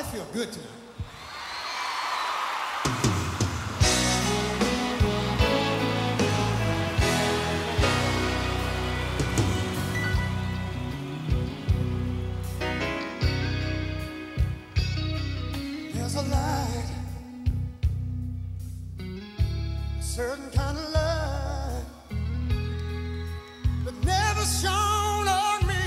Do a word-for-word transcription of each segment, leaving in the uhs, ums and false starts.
feel good tonight. There's a light, a certain kind of light that never shone on me.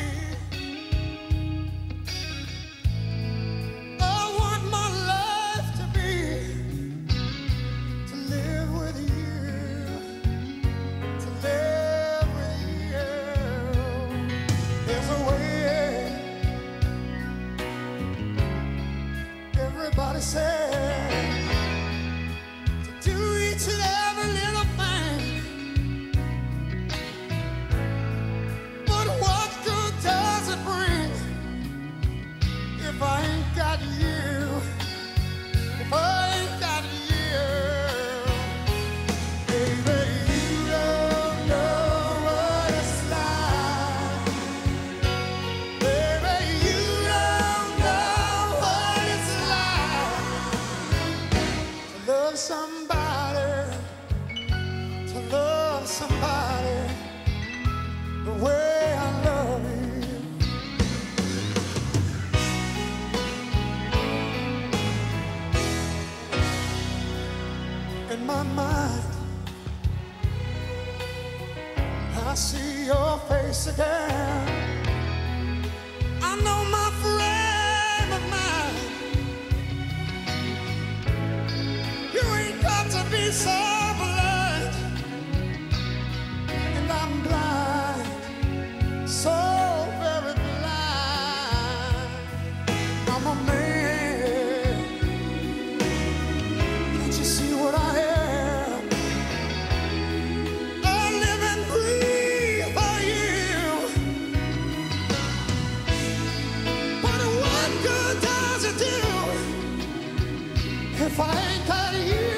I want my life to be, to live with you, to live with you. There's a way, everybody says, to do each and every little thing. But what good does it bring if I ain't got you? If I ain't got you, baby, you don't know what it's like. Baby, you don't know what it's like to love somebody, to love somebody the way I love you. In my mind, I see your face again. I know my frame of mind. You ain't got to be so blind, and I'm blind, so very blind. I'm a man. Can't you see what I am? I live and breathe for you. But what good does it do if I ain't got you?